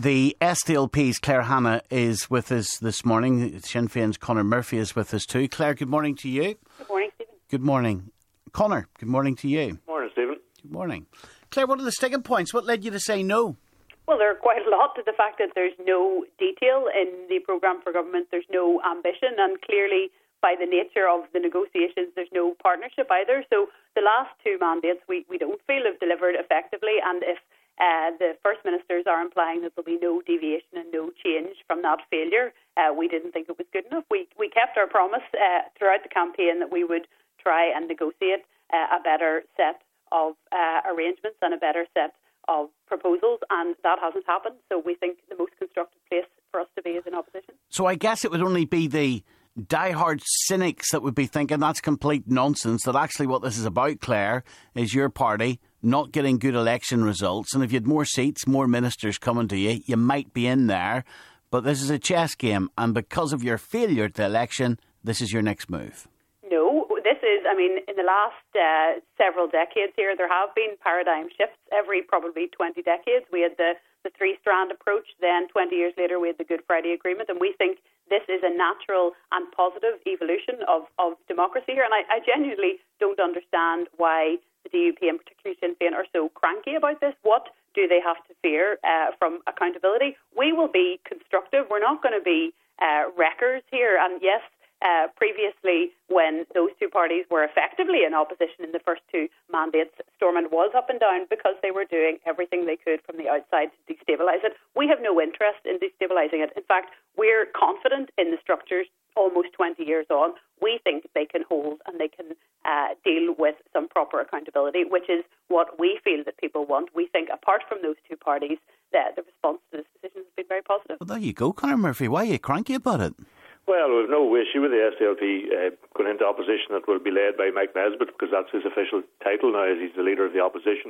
The SDLP's Claire Hanna is with us this morning. Sinn Féin's Conor Murphy is with us too. Claire, good morning to you. Good morning, Stephen. Good morning. Conor, good morning to you. Morning, Stephen. Good morning. Claire, what are the sticking points? What led you to say no? Well, there are quite a lot to the fact that there's no detail in the programme for government, there's no ambition, and clearly by the nature of the negotiations there's no partnership either. So the last two mandates we don't feel have delivered effectively, and if the First Ministers are implying that there'll be no deviation and no change from that failure, we didn't think it was good enough. We kept our promise throughout the campaign that we would try and negotiate a better set of arrangements and a better set of proposals, and that hasn't happened. So we think the most constructive place for us to be is in opposition. So I guess it would only be the diehard cynics that would be thinking that's complete nonsense, that actually what this is about, Claire, is your party not getting good election results, and if you had more seats, more ministers coming to you, you might be in there. But this is a chess game, and because of your failure at the election, this is your next move. No, this is, in the last several decades here, there have been paradigm shifts every probably 20 decades. We had the three-strand approach, then 20 years later we had the Good Friday Agreement, and we think this is a natural and positive evolution of democracy here. And I genuinely don't understand why the DUP and particularly Sinn Féin are so cranky about this. What do they have to fear from accountability? We will be constructive. We're not going to be wreckers here. And yes, previously, when those two parties were effectively in opposition in the first two mandates, Stormont was up and down because they were doing everything they could from the outside to destabilise it. We have no interest in destabilising it. In fact, we're confident in the structures almost 20 years on. We think they can hold and they can deal with some proper accountability, which is what we feel that people want. We think, apart from those two parties, the response to this decision has been very positive. Well, there you go, Conor Murphy. Why are you cranky about it? Well, we've no issue with the SDLP going into opposition that will be led by Mike Nesbitt, because that's his official title now, as he's the leader of the opposition.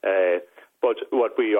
But what we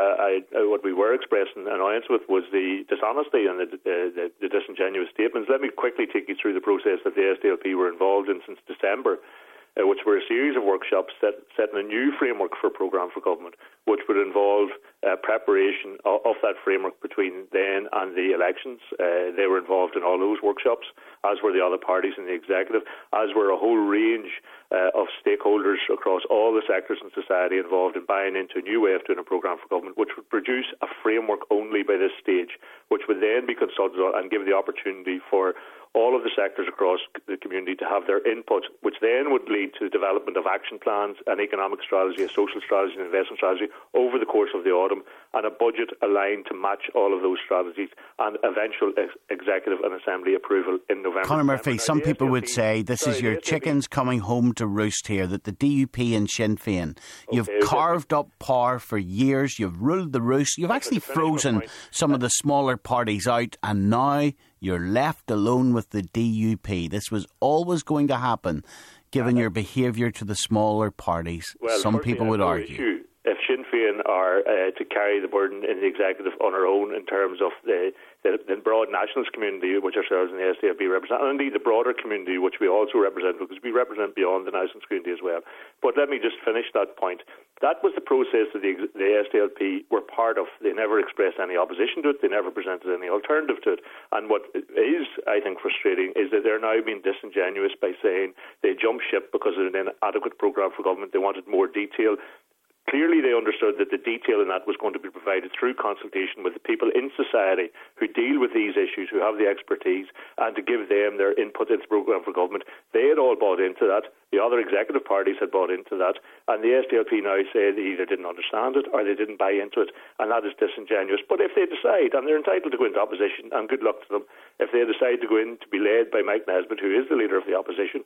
were expressing annoyance with was the dishonesty and the disingenuous statements. Let me quickly take you through the process that the SDLP were involved in since December, which were a series of workshops setting a new framework for programme for government, which would involve preparation of that framework between then and the elections. They were involved in all those workshops, as were the other parties in the executive, as were a whole range of stakeholders across all the sectors in society involved in buying into a new way of doing a programme for government, which would produce a framework only by this stage, which would then be consulted on and give the opportunity for all of the sectors across the community to have their input, which then would lead to the development of action plans, an economic strategy, a social strategy, an investment strategy over the course of the autumn, and a budget aligned to match all of those strategies, and eventual executive and assembly approval in November. Conor Murphy, some people would say this is your chickens coming home to roost here, that the DUP and Sinn Féin, you've carved up power for years, you've ruled the roost, you've actually frozen some of the smaller parties out, and now you're left alone with the DUP. This was always going to happen, given your behaviour to the smaller parties. Well, some people would argue. If Sinn Féin are to carry the burden in the executive on our own in terms of the broad nationalist community, which ourselves in the SDLP represent, and indeed the broader community, which we also represent, because we represent beyond the nationalist community as well. But let me just finish that point. That was the process that the SDLP were part of. They never expressed any opposition to it. They never presented any alternative to it. And what is, I think, frustrating is that they're now being disingenuous by saying they jumped ship because of an inadequate programme for government. They wanted more detail. Clearly, they understood that the detail in that was going to be provided through consultation with the people in society who deal with these issues, who have the expertise, and to give them their input into the programme for government. They had all bought into that. The other executive parties had bought into that. And the SDLP now say they either didn't understand it or they didn't buy into it. And that is disingenuous. But if they decide, and they're entitled to go into opposition, and good luck to them, if they decide to go in to be led by Mike Nesbitt, who is the leader of the opposition,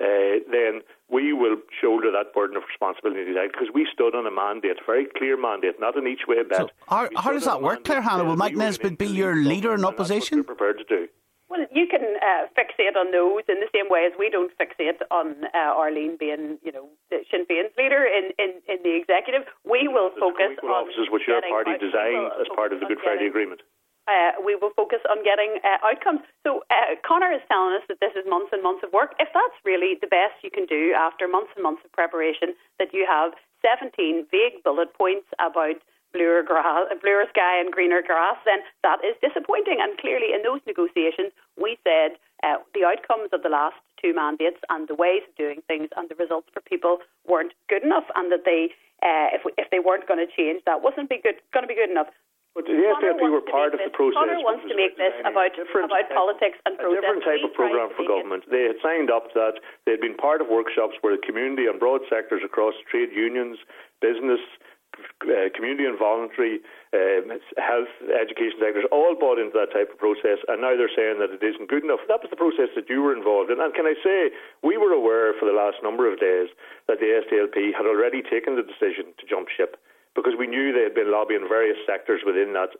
then we will shoulder that burden of responsibility, because we stood on a mandate, a very clear mandate, not an each way bet. So how does that work, Claire Hanna? Will Mike Nesbitt be your leader in opposition? That's what we're prepared to do. Well, you can fixate on those in the same way as we don't fixate on Arlene being, Sinn Féin's leader in the executive. We will focus on offices which your party designed as part of the Good Friday Agreement. We will focus on getting outcomes. So Conor is telling us that this is months and months of work. If that's really the best you can do after months and months of preparation, that you have 17 vague bullet points about bluer sky and greener grass, then that is disappointing. And clearly in those negotiations, we said the outcomes of the last 2 mandates and the ways of doing things and the results for people weren't good enough, and that they, if they weren't going to change, that wasn't going to be good enough. But the SDLP were part of the process. Conor wants to make this about politics and process. A different type of programme for government. They had signed up that they had been part of workshops where the community and broad sectors across trade unions, business, community and voluntary, health, education sectors all bought into that type of process, and now they're saying that it isn't good enough. That was the process that you were involved in, and can I say, we were aware for the last number of days that the SDLP had already taken the decision to jump ship, because we knew they had been lobbying various sectors within that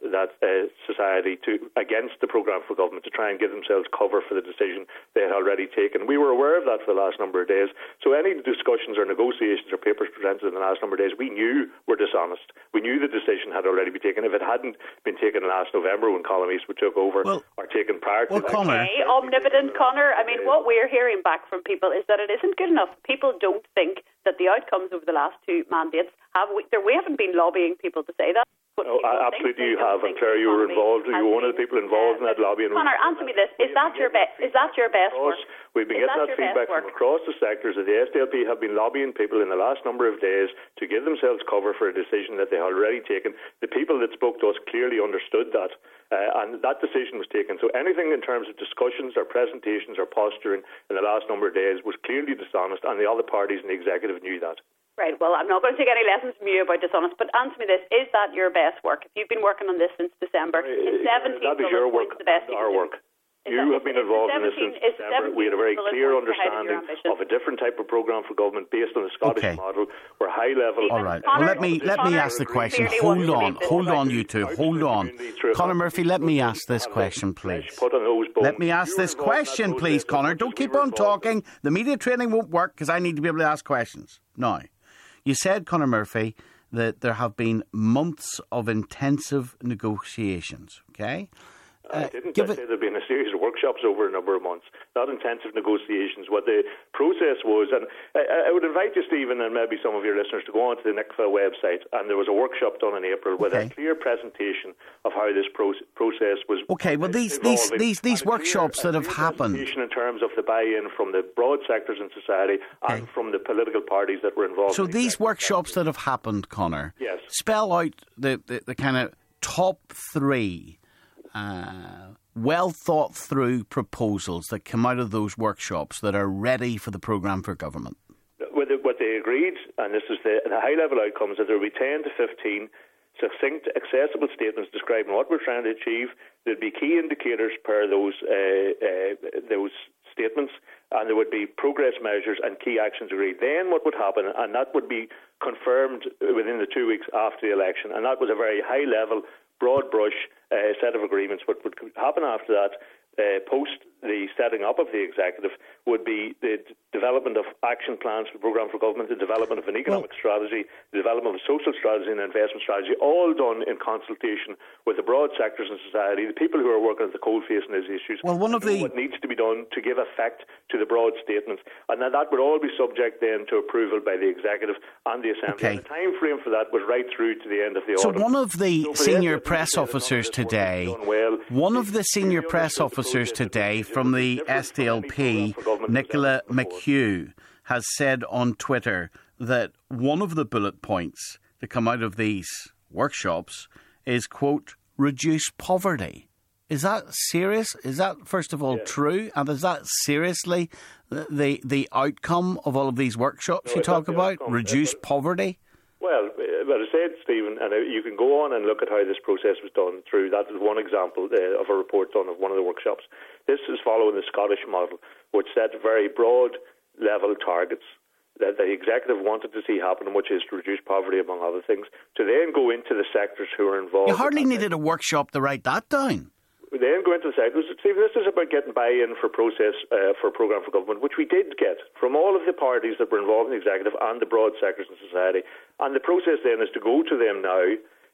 society against the programme for government to try and give themselves cover for the decision they had already taken. We were aware of that for the last number of days. So any discussions or negotiations or papers presented in the last number of days, we knew were dishonest. We knew the decision had already been taken. If it hadn't been taken last November when Colm Eastwood took over, or taken prior to that. Okay, omnipotent Conor. I mean, what we're hearing back from people is that it isn't good enough. People don't think that the outcomes over the last 2 mandates we haven't been lobbying people to say that. No, absolutely you have. And Claire, you were involved. You were one of the people involved in that lobbying. Conor, answer me this. Is that your best work? We've been getting that feedback from across the sectors that the SDLP have been lobbying people in the last number of days to give themselves cover for a decision that they had already taken. The people that spoke to us clearly understood that, and that decision was taken. So anything in terms of discussions or presentations or posturing in the last number of days was clearly dishonest, and the other parties in the executive knew that. Right, well, I'm not going to take any lessons from you about dishonest, but answer me this. Is that your best work? If you've been working on this since December, is 17 that is your work, the best our work. You have been involved in this since December. We had a very clear understanding of a different type of programme for government based on the Scottish model, where high level... All right, well, let me ask the question. Hold on, you two, hold on. Conor Murphy, let me ask this question, please. Let me ask this question, please, Conor. Don't keep on talking. The media training won't work because I need to be able to ask questions. Now, you said, Conor Murphy, that there have been months of intensive negotiations, okay? I didn't. I said there had been a series of workshops over a number of months, not intensive negotiations. What the process was, and I would invite you, Stephen, and maybe some of your listeners to go onto the NICFA website, and there was a workshop done in April with a clear presentation of how this process was. Okay, well, these workshops that have happened in terms of the buy-in from the broad sectors in society and from the political parties that were involved. So these workshops that have happened, Conor, spell out the kind of top 3. Well thought through proposals that come out of those workshops that are ready for the programme for government. What they agreed, and this is the high level outcomes, that there will be 10 to 15 succinct, accessible statements describing what we're trying to achieve. There'll be key indicators per those statements, and there would be progress measures and key actions agreed. Then what would happen, and that would be confirmed within the 2 weeks after the election, and that was a very high level, broad brush set of agreements. What would happen after that, post the setting up of the executive, would be the development of action plans for the programme for government, the development of an economic strategy, the development of a social strategy and an investment strategy, all done in consultation with the broad sectors in society, the people who are working at the coalface in these issues. Well, what needs to be done to give effect to the broad statements, and that would all be subject then to approval by the executive and the Assembly. Okay. And the time frame for that was right through to the end of the autumn. So one of the senior press officers today, from the SDLP, Nicola McHugh, has said on Twitter that one of the bullet points to come out of these workshops is, quote, reduce poverty. Is that serious? Is that, first of all, true? And is that seriously the outcome of all of these workshops you talk about? Reduce poverty? Well, as I said, Stephen, and you can go on and look at how this process was done through. That is one example of a report done of one of the workshops. This is following the Scottish model, which set very broad level targets that the executive wanted to see happen, which is to reduce poverty, among other things, to then go into the sectors who are involved. You hardly needed a workshop to write that down. Then go into the sectors. Stephen, this is about getting buy-in for process for programme for government, which we did get from all of the parties that were involved in the executive and the broad sectors in society. And the process then is to go to them now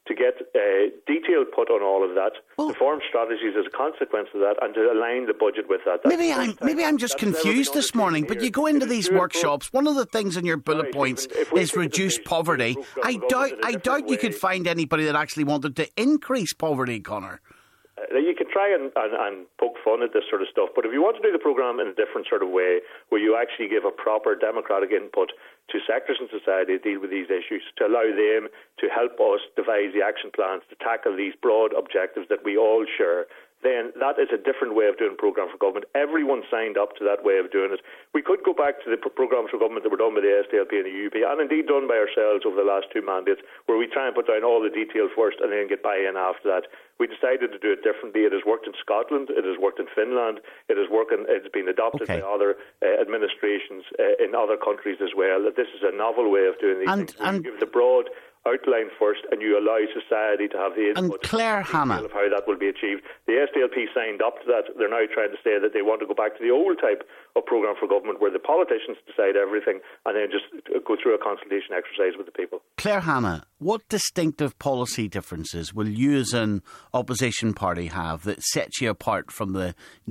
to get detail put on all of that, to form strategies as a consequence of that, and to align the budget with that. Maybe I'm just confused this morning, but you go into these workshops, one of the things in your bullet points is reduce poverty. I doubt you could find anybody that actually wanted to increase poverty, Conor. You can try and poke fun at this sort of stuff, but if you want to do the programme in a different sort of way, where you actually give a proper democratic input to sectors in society to deal with these issues, to allow them to help us devise the action plans to tackle these broad objectives that we all share, then that is a different way of doing programme for government. Everyone signed up to that way of doing it. We could go back to the programmes for government that were done by the SDLP and the UUP, and indeed done by ourselves over the last 2 mandates, where we try and put down all the detail first and then get buy-in after that. We decided to do it differently. It has worked in Scotland, it has worked in Finland, it's been adopted by other administrations in other countries as well. That this is a novel way of doing these things. You give the broad outline first, and you allow society to have the input of how that will be achieved. The SDLP signed up to that. They're now trying to say that they want to go back to the old type of programme for government, where the politicians decide everything and then just go through a consultation exercise with the people. Claire Hanna, what distinctive policy differences will you as an opposition party have that sets you apart from the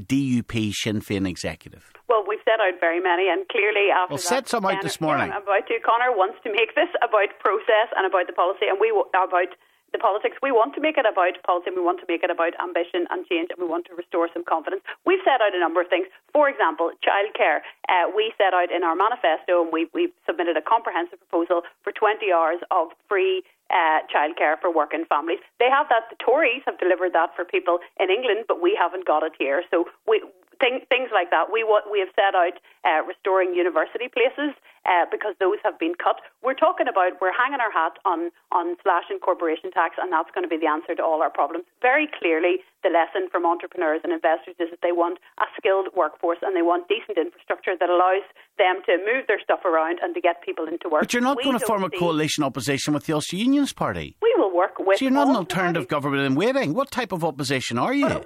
DUP Sinn Féin executive? Well, we've set out very many, and clearly after set some out this morning. Conor wants to make this about process and about the policy, and about the politics. We want to make it about policy, and we want to make it about ambition and change, and we want to restore some confidence. We've set out a number of things. For example, childcare. We set out in our manifesto, and we've submitted a comprehensive proposal for 20 hours of free childcare for working families. They have that. The Tories have delivered that for people in England, but we haven't got it here. So things like that. We have set out restoring university places because those have been cut. We're hanging our hat on slashing corporation tax, and that's going to be the answer to all our problems. Very clearly, the lesson from entrepreneurs and investors is that they want a skilled workforce, and they want decent infrastructure that allows them to move their stuff around and to get people into work. But you're not going to form a coalition opposition with the Ulster Unionist Party. We will work with. So you're not an alternative government in waiting. What type of opposition are you?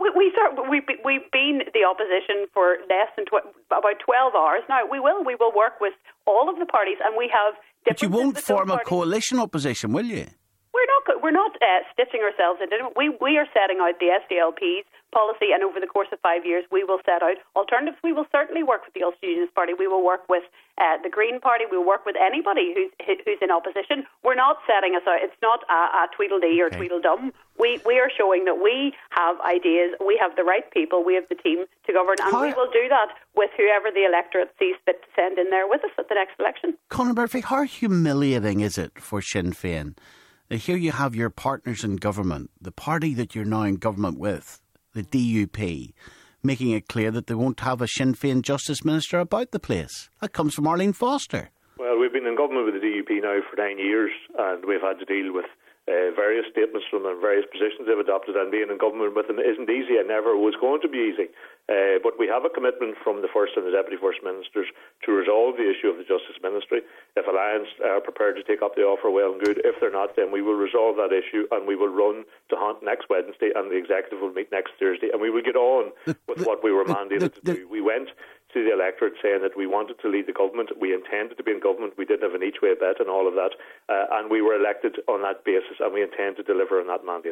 We've been the opposition for less than about 12 hours now. We will work with all of the parties, and we have different. But you won't form a coalition opposition, will you? We're not stitching ourselves into it. We are setting out the SDLP's policy, and over the course of 5 years, we will set out alternatives. We will certainly work with the Ulster Unionist Party. We will work with the Green Party. We will work with anybody who's in opposition. We're not setting us out. It's not a Tweedledee or Tweedledum. We are showing that we have ideas. We have the right people. We have the team to govern, and we will do that with whoever the electorate sees fit to send in there with us at the next election. Conor Murphy, how humiliating is it for Sinn Féin? Here you have your partners in government, the party that you're now in government with, the DUP, making it clear that they won't have a Sinn Féin Justice Minister about the place. That comes from Arlene Foster. Well, we've been in government with the DUP now for 9 years, and we've had to deal with various statements from them, various positions they've adopted, and being in government with them isn't easy and never was going to be easy. But we have a commitment from the First and the Deputy First Ministers to resolve the issue of the Justice Ministry. If Alliance are prepared to take up the offer, well and good. If they're not, then we will resolve that issue, and we will run to Hunt next Wednesday, and the Executive will meet next Thursday, and we will get on with what we were mandated to do. We went to the electorate saying that we wanted to lead the government. We intended to be in government. We didn't have an each way bet and all of that. And we were elected on that basis, and we intend to deliver on that mandate.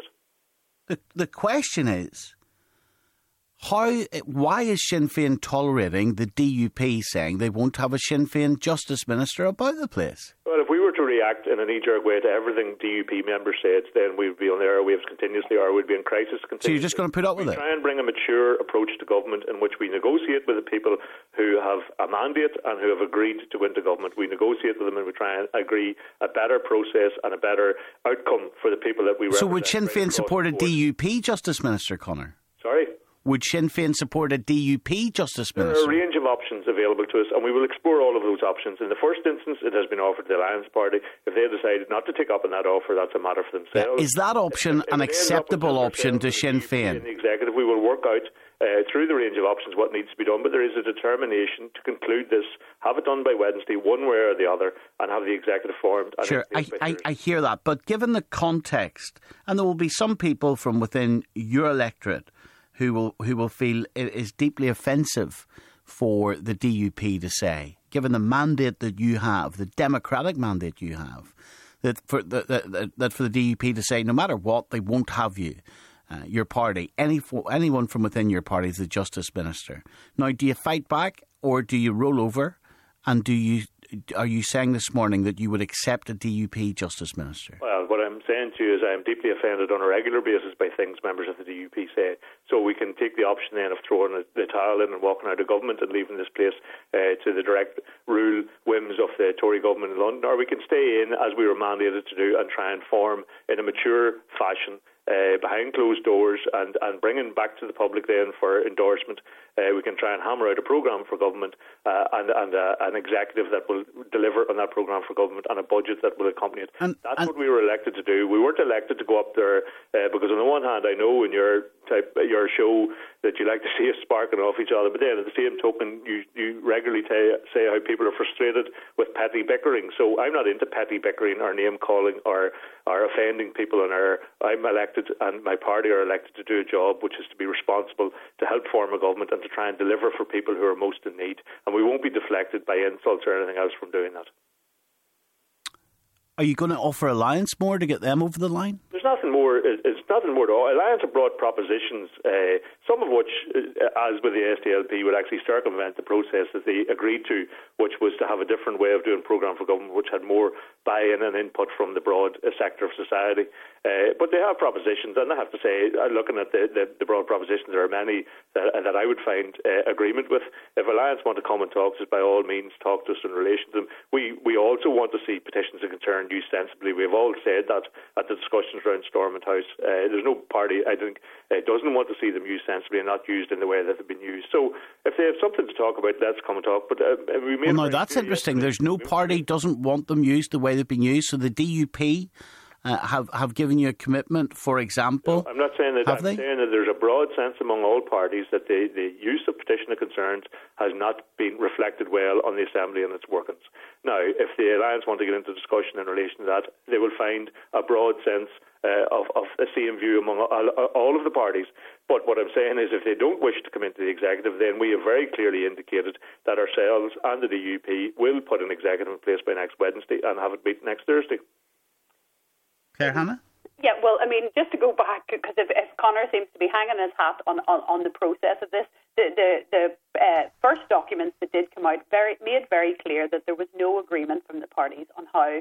The question is, why is Sinn Féin tolerating the DUP saying they won't have a Sinn Féin Justice Minister about the place? Well, if we were to react in a knee-jerk way to everything DUP members said, then we'd be on the airwaves continuously, or we'd be in crisis continuously. So you're just going to put up with it? We try and bring a mature approach to government in which we negotiate with the people who have a mandate and who have agreed to go into government. We negotiate with them, and we try and agree a better process and a better outcome for the people that we represent. So would Sinn Féin support a DUP Justice Minister, Conor? Sorry? Would Sinn Féin support a DUP Justice Minister? There are a range of options available to us, and we will explore all of those options. In the first instance, it has been offered to the Alliance Party. If they decided not to take up on that offer, that's a matter for themselves. Is that option an acceptable option to Sinn Féin? In the Executive, we will work out through the range of options what needs to be done, but there is a determination to conclude this, have it done by Wednesday, one way or the other, and have the Executive formed. Sure, I hear that, but given the context, and there will be some people from within your electorate who will feel it is deeply offensive for the DUP to say, given the mandate that you have, the democratic mandate you have, that for the DUP to say no matter what they won't have you, your party, anyone from within your party is the Justice Minister. Now, do you fight back or do you roll over? And are you saying this morning that you would accept a DUP Justice Minister? Well, what I'm saying to you is I am deeply offended on a regular basis by things members of the DUP say. So we can take the option then of throwing the towel in and walking out of government and leaving this place to the direct rule whims of the Tory government in London, or we can stay in as we were mandated to do and try and form in a mature fashion behind closed doors and bringing back to the public then for endorsement. We can try and hammer out a programme for government and an executive that will deliver on that programme for government and a budget that will accompany it. That's what we were elected to do. We weren't elected to go up there because on the one hand I know in your show that you like to see us sparking off each other, but then at the same token you regularly say how people are frustrated with petty bickering. So I'm not into petty bickering or name calling or offending people, and I'm elected and my party are elected to do a job which is to be responsible to help form a government and to try and deliver for people who are most in need, and we won't be deflected by insults or anything else from doing that. Are you going to offer Alliance more to get them over the line? There's nothing more. It's nothing more at all. Alliance have brought propositions, some of which, as with the SDLP, would actually circumvent the process that they agreed to, which was to have a different way of doing programme for government, which had more buy-in and input from the broad sector of society. But they have propositions, and I have to say, looking at the broad propositions, there are many that I would find agreement with. If Alliance want to come and talk to us, by all means, talk to us in relation to them. We also want to see petitions of concern used sensibly. We've all said that at the discussions around Stormont House. There's no party, I think, doesn't want to see them used sensibly and not used in the way that they've been used. So if they have something to talk about, let's come and talk. But now that's interesting. There's no party doesn't want them used the way they've been used. So the DUP have given you a commitment, for example. No, I'm not saying that. Saying that there's a broad sense among all parties that the use of petition of concerns has not been reflected well on the Assembly and its workings. Now, if the Alliance want to get into discussion in relation to that, they will find a broad sense of the same view among all of the parties. But what I'm saying is if they don't wish to come into the executive, then we have very clearly indicated that ourselves and the DUP will put an executive in place by next Wednesday and have it meet next Thursday. Claire Hanna? Yeah, well, I mean, just to go back, because if Conor seems to be hanging his hat on the process of this, the first documents that did come out made very clear that there was no agreement from the parties on how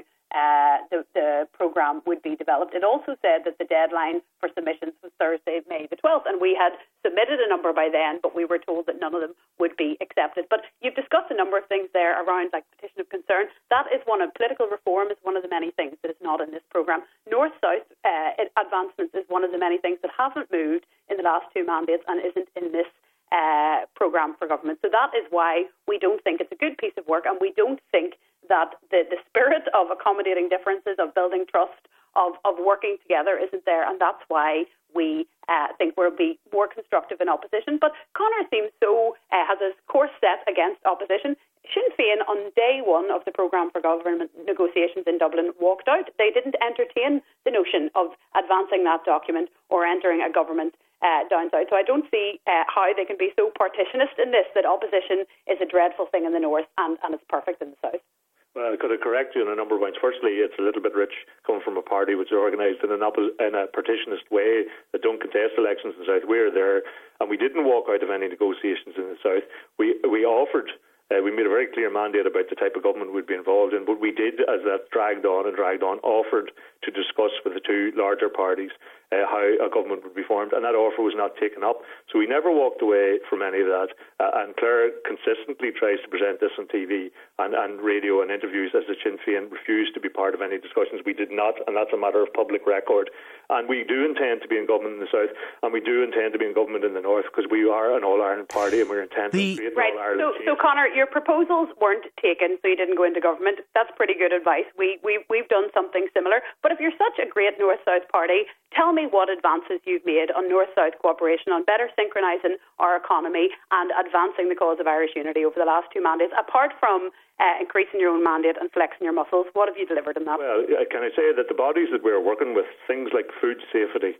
the programme would be developed. It also said that the deadline for submissions was Thursday, May the 12th, and we had submitted a number by then, but we were told that none of them would be accepted. But you've discussed a number of things there around, like petition of concern. That is one of political reform is one of the many things that is not in this programme. North-South advancements is one of the many things that hasn't moved in the last two mandates and isn't in this programme for government. So that is why we don't think it's a good piece of work, and we don't think that the spirit of accommodating differences, of building trust, of working together isn't there, and that's why we think we'll be more constructive in opposition. But Conor seems has his course set against opposition. Sinn Féin, on day one of the programme for government negotiations in Dublin, walked out. They didn't entertain the notion of advancing that document or entering a government down south. So I don't see how they can be so partitionist in this, that opposition is a dreadful thing in the north and it's perfect in the south. Well, I could correct you on a number of points. Firstly, it's a little bit rich coming from a party which is organised in a partitionist way that don't contest elections in the south. We're there, and we didn't walk out of any negotiations in the south. We offered. We made a very clear mandate about the type of government we'd be involved in, but we did, as that dragged on, offered to discuss with the two larger parties how a government would be formed, and that offer was not taken up. So we never walked away from any of that, and Claire consistently tries to present this on TV and radio and interviews as the Sinn Féin refused to be part of any discussions. We did not, and that's a matter of public record. And we do intend to be in government in the south, and we do intend to be in government in the north, because we are an all-Ireland party, and we're intending to create an all-Ireland change. So Conor, your proposals weren't taken, so you didn't go into government. That's pretty good advice. We've done something similar. But if you're such a great north-south party, tell me what advances you've made on north-south cooperation, on better synchronising our economy and advancing the cause of Irish unity over the last two mandates, apart from increasing your own mandate and flexing your muscles. What have you delivered in that? Well, can I say that the bodies that we're working with, things like food safety,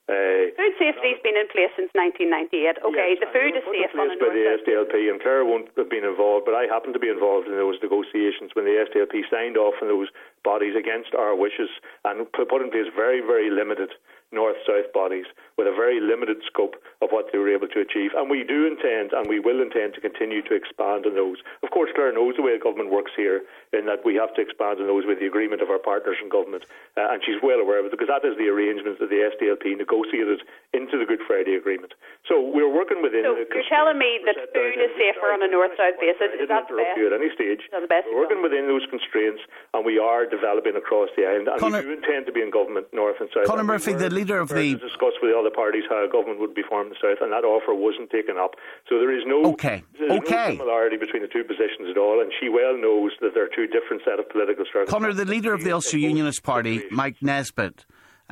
Food safety's been in place since 1998. Okay, yes, the food is safe on the by the North South. SDLP, and Claire won't have been involved, but I happened to be involved in those negotiations when the SDLP signed off on those bodies against our wishes and put in place very, very limited North-South bodies with a very limited scope of what they were able to achieve. And we do intend, and we will intend to continue to expand on those. Of course, Claire knows the way government works here, in that we have to expand on those with the agreement of our partners in government. And she's well aware of it, because that is the arrangement that the SDLP negotiated into the Good Friday Agreement. So we're working within... So you're telling me that food is safer on a North-South basis? Is that the best? At any stage. Is that the best? We're working within those constraints, and we are developing across the island. And we do intend to be in government, North and South. Conor Murphy, the leader of the... discuss with the other parties how a government would be formed in the South, and that offer wasn't taken up. So there is no similarity between the two positions at all, and she well knows that there are two different set of political circumstances. Conor, the leader of the Ulster Unionist Party, Mike Nesbitt,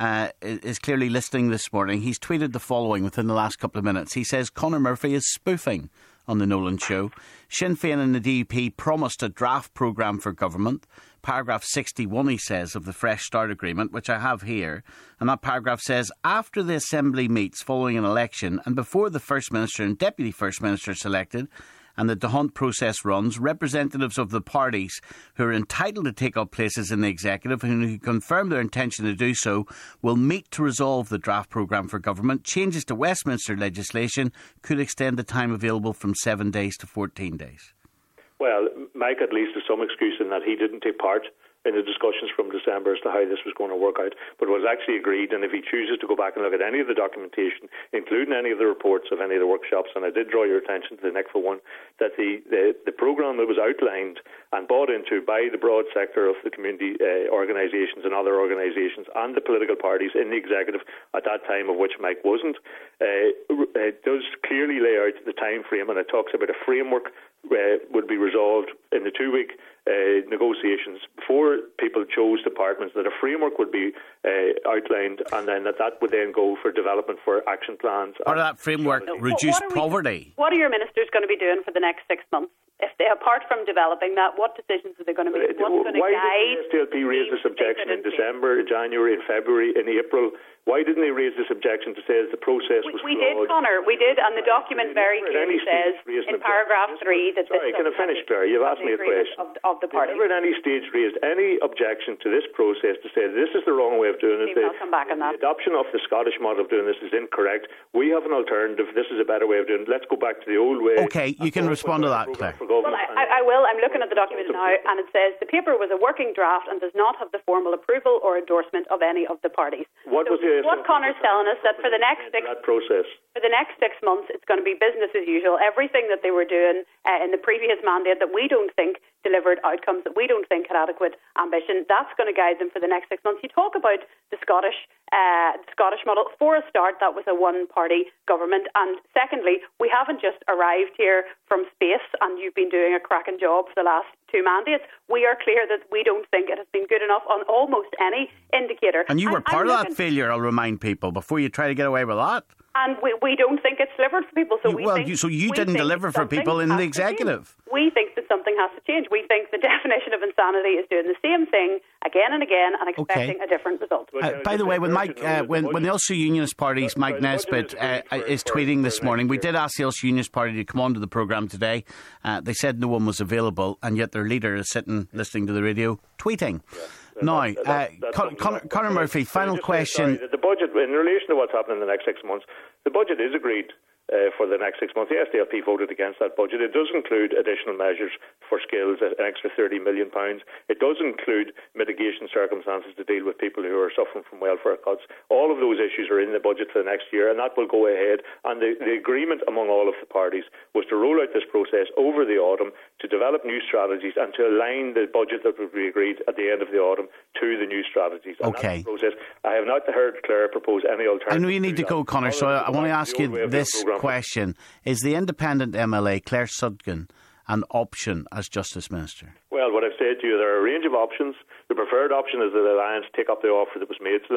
is clearly listening this morning. He's tweeted the following within the last couple of minutes. He says Conor Murphy is spoofing on the Nolan Show. Sinn Féin and the DUP promised a draft programme for government. Paragraph 61, he says, of the Fresh Start Agreement, which I have here, and that paragraph says, after the Assembly meets following an election and before the First Minister and Deputy First Minister are selected and the D'Hunt process runs, representatives of the parties who are entitled to take up places in the Executive and who confirm their intention to do so will meet to resolve the draft programme for government. Changes to Westminster legislation could extend the time available from 7 days to 14 days. Well, Mike at least has some excuse in that he didn't take part in the discussions from December as to how this was going to work out, but was actually agreed, and if he chooses to go back and look at any of the documentation, including any of the reports of any of the workshops, and I did draw your attention to the NICFA one, that the programme that was outlined and bought into by the broad sector of the community organisations and other organisations and the political parties in the Executive at that time, of which Mike wasn't, it does clearly lay out the time frame, and it talks about a framework would be resolved in the 2-week negotiations before people chose departments, that a framework would be outlined, and then that would then go for development for action plans. Part of that framework, reduce poverty. What are your ministers going to be doing for the next 6 months? If they, apart from developing that, what decisions are they going to make? What's going to guide? Why did the SDLP raise this objection in December, in January, in February, in April? Why didn't they raise this objection to say that the process was flawed? We did, Conor. We did, and the document very clearly says in paragraph 3 that... Sorry, can I finish, Claire? You've asked me a question. Of the party. Never at any stage raised any objection to this process to say this is the wrong way of doing it. I'll come back on that. The adoption of the Scottish model of doing this is incorrect. We have an alternative. This is a better way of doing it. Let's go back to the old way. Okay, you can respond to that, Claire. Well, I will. I'm looking at the document now, and it says the paper was a working draft and does not have the formal approval or endorsement of any of the parties. What Conor's telling us that for the next 6 months, it's going to be business as usual. Everything that they were doing in the previous mandate that we don't think delivered outcomes, that we don't think had adequate ambition, that's going to guide them for the next 6 months. You talk about the Scottish model. For a start, that was a one-party government, and secondly, we haven't just arrived here from space and you've been doing a cracking job for the last 2 mandates. We are clear that we don't think it has been good enough on almost any indicator. And you were part of that failure, I'll remind people, before you try to get away with that. And we don't think it's delivered for people. So you didn't deliver for people in the Executive. We think that something has to change. We think the definition of insanity is doing the same thing again and again and expecting a different result. By the way, when when the Ulster Unionist Party's Mike Nesbitt is tweeting this morning, we did ask the Ulster Unionist Party to come onto the programme today. They said no one was available, and yet their leader is sitting listening to the radio tweeting. Now, Conor Murphy, final question. The budget, in relation to what's happening in the next 6 months, the budget is agreed for the next 6 months. The SDLP voted against that budget. It does include additional measures for skills, an extra £30 million. It does include mitigation circumstances to deal with people who are suffering from welfare cuts. All of those issues are in the budget for the next year, and that will go ahead. And the agreement among all of the parties was to roll out this process over the autumn, to develop new strategies and to align the budget that would be agreed at the end of the autumn to the new strategies. And that's the process. I have not heard Claire propose any alternative. I know you need to go, Conor, so I want to ask you this question. Is the independent MLA, Claire Sudkin, an option as Justice Minister? Well, what I've said to you, there are a range of options. The preferred option is that the Alliance take up the offer that was made to them.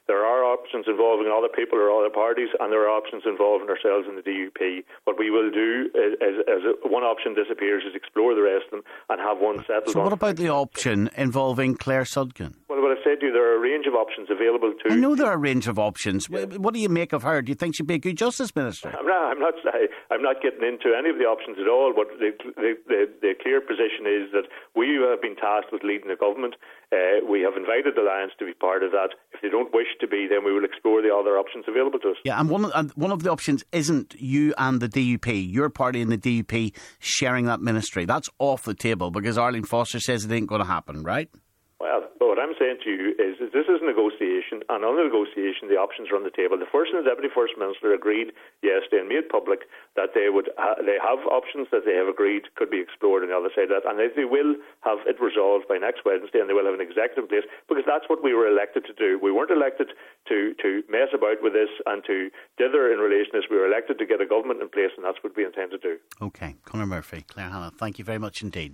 There are options involving other people or other parties, and there are options involving ourselves in the DUP. What we will do, as one option disappears, is explore the rest of them and have one settled. So what about the option involving Claire Sudkin? Well, what I said to you, there are a range of options available to... I know there are a range of options. Yeah. What do you make of her? Do you think she'd be a good Justice Minister? I'm not getting into any of the options at all. But the clear position is that we have been tasked with leading the government. We have invited the Alliance to be part of that. If they don't wish to be, then we will explore the other options available to us. Yeah, and one of the options isn't you and the DUP, your party and the DUP sharing that ministry. That's off the table because Arlene Foster says it ain't going to happen, right? Well, what I'm saying to you is this is a negotiation, and on the negotiation, the options are on the table. The First and the Deputy First Minister agreed yesterday and made public that they have options that they have agreed could be explored on the other side of that, and they will have it resolved by next Wednesday, and they will have an executive place, because that's what we were elected to do. We weren't elected to mess about with this and to dither in relation to this. We were elected to get a government in place, and that's what we intend to do. OK. Conor Murphy, Claire Hanna, thank you very much indeed.